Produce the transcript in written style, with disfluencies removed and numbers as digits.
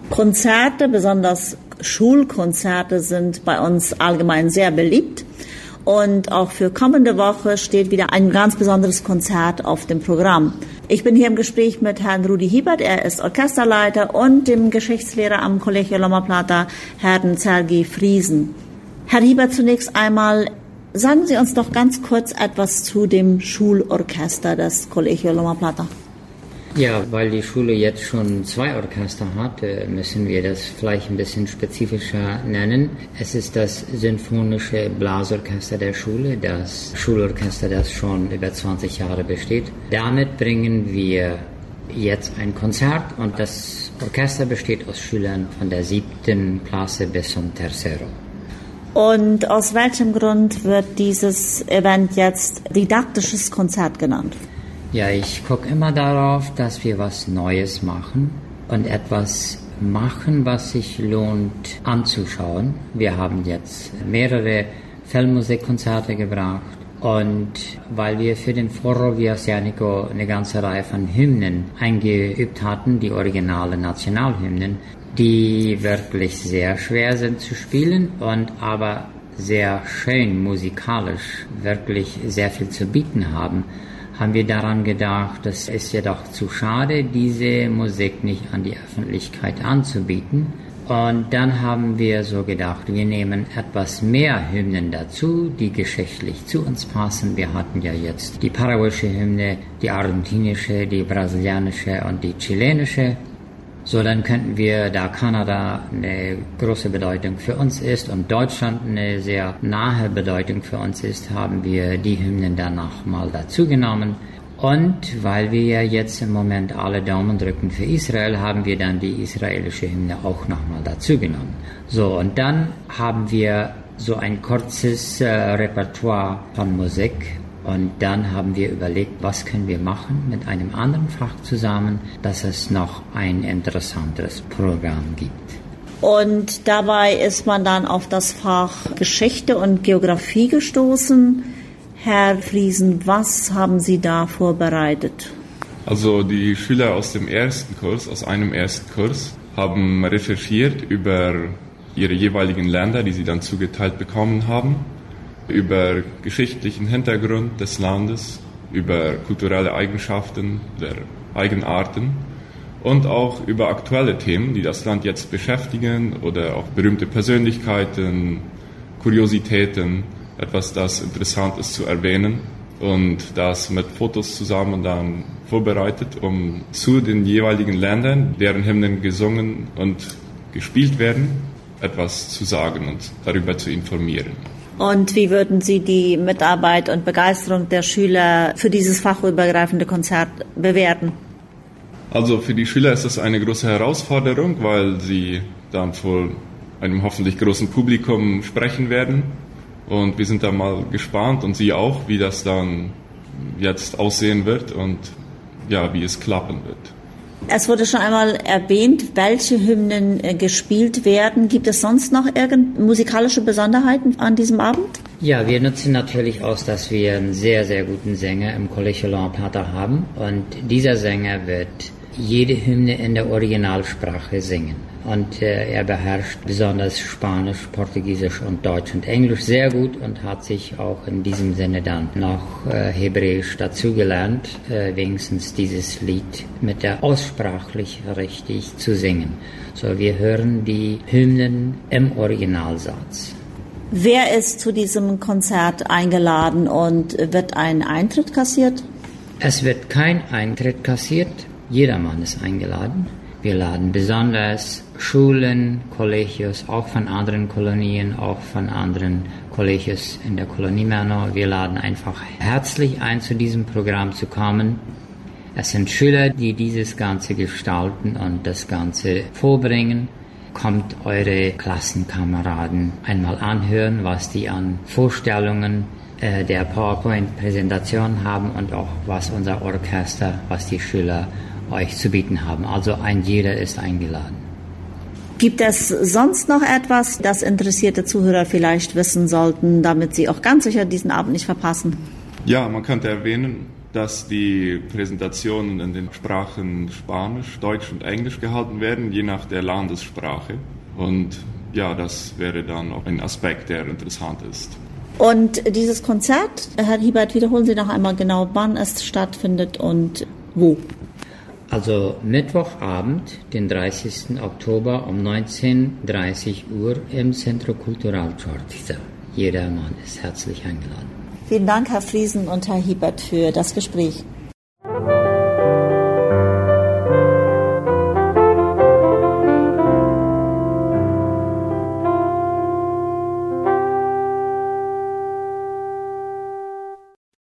Konzerte, besonders Schulkonzerte, sind bei uns allgemein sehr beliebt. Und auch für kommende Woche steht wieder ein ganz besonderes Konzert auf dem Programm. Ich bin hier im Gespräch mit Herrn Rudi Hiebert, er ist Orchesterleiter, und dem Geschichtslehrer am Colegio Loma Plata, Herrn Sergei Friesen. Herr Hiebert, zunächst einmal, sagen Sie uns doch ganz kurz etwas zu dem Schulorchester des Colegio Loma Plata. Ja, weil die Schule jetzt schon 2 Orchester hat, müssen wir das vielleicht ein bisschen spezifischer nennen. Es ist das Sinfonische Blasorchester der Schule, das Schulorchester, das schon über 20 Jahre besteht. Damit bringen wir jetzt ein Konzert, und das Orchester besteht aus Schülern von der 7. Klasse bis zum Tercero. Und aus welchem Grund wird dieses Event jetzt didaktisches Konzert genannt? Ja, ich gucke immer darauf, dass wir was Neues machen und etwas machen, was sich lohnt anzuschauen. Wir haben jetzt mehrere Filmmusikkonzerte gebracht, und weil wir für den Foro Viasianico eine ganze Reihe von Hymnen eingeübt hatten, die originale Nationalhymnen, die wirklich sehr schwer sind zu spielen und aber sehr schön musikalisch wirklich sehr viel zu bieten haben wir daran gedacht, das ist ja doch zu schade, diese Musik nicht an die Öffentlichkeit anzubieten. Und dann haben wir so gedacht, wir nehmen etwas mehr Hymnen dazu, die geschichtlich zu uns passen. Wir hatten ja jetzt die paraguayische Hymne, die argentinische, die brasilianische und die chilenische. So, dann könnten wir, da Kanada eine große Bedeutung für uns ist und Deutschland eine sehr nahe Bedeutung für uns ist, haben wir die Hymnen danach mal dazu genommen. Und weil wir ja jetzt im Moment alle Daumen drücken für Israel, haben wir dann die israelische Hymne auch nochmal dazu genommen. So, und dann haben wir so ein kurzes Repertoire von Musik. Und dann haben wir überlegt, was können wir machen mit einem anderen Fach zusammen, dass es noch ein interessanteres Programm gibt. Und dabei ist man dann auf das Fach Geschichte und Geografie gestoßen. Herr Friesen, was haben Sie da vorbereitet? Also die Schüler aus einem ersten Kurs, haben recherchiert über ihre jeweiligen Länder, die sie dann zugeteilt bekommen haben, über geschichtlichen Hintergrund des Landes, über kulturelle Eigenschaften der Eigenarten und auch über aktuelle Themen, die das Land jetzt beschäftigen, oder auch berühmte Persönlichkeiten, Kuriositäten, etwas, das interessant ist zu erwähnen, und das mit Fotos zusammen dann vorbereitet, um zu den jeweiligen Ländern, deren Hymnen gesungen und gespielt werden, etwas zu sagen und darüber zu informieren. Und wie würden Sie die Mitarbeit und Begeisterung der Schüler für dieses fachübergreifende Konzert bewerten? Also für die Schüler ist das eine große Herausforderung, weil sie dann vor einem hoffentlich großen Publikum sprechen werden. Und wir sind da mal gespannt, und Sie auch, wie das dann jetzt aussehen wird und ja, wie es klappen wird. Es wurde schon einmal erwähnt, welche Hymnen gespielt werden. Gibt es sonst noch irgendeine musikalische Besonderheiten an diesem Abend? Ja, wir nutzen natürlich aus, dass wir einen sehr, sehr guten Sänger im Colegio Loma Plata haben. Und dieser Sänger wird jede Hymne in der Originalsprache singen. Und er beherrscht besonders Spanisch, Portugiesisch und Deutsch und Englisch sehr gut und hat sich auch in diesem Sinne dann noch Hebräisch dazugelernt, wenigstens dieses Lied mit der aussprachlich richtig zu singen. So, wir hören die Hymnen im Originalsatz. Wer ist zu diesem Konzert eingeladen und wird ein Eintritt kassiert? Es wird kein Eintritt kassiert, jedermann ist eingeladen. Wir laden besonders Schulen, Kollegios, auch von anderen Kolonien, auch von anderen Kollegios in der Kolonie Merno. Wir laden einfach herzlich ein, zu diesem Programm zu kommen. Es sind Schüler, die dieses Ganze gestalten und das Ganze vorbringen. Kommt eure Klassenkameraden einmal anhören, was die an Vorstellungen der PowerPoint-Präsentation haben und auch was unser Orchester, was die Schüler euch zu bieten haben. Also jeder ist eingeladen. Gibt es sonst noch etwas, das interessierte Zuhörer vielleicht wissen sollten, damit sie auch ganz sicher diesen Abend nicht verpassen? Ja, man könnte erwähnen, dass die Präsentationen in den Sprachen Spanisch, Deutsch und Englisch gehalten werden, je nach der Landessprache. Und ja, das wäre dann auch ein Aspekt, der interessant ist. Und dieses Konzert, Herr Hiebert, wiederholen Sie noch einmal genau, wann es stattfindet und wo? Also Mittwochabend, den 30. Oktober um 19:30 Uhr im Centro Cultural Chortiza. Jedermann ist herzlich eingeladen. Vielen Dank, Herr Friesen und Herr Hiebert, für das Gespräch.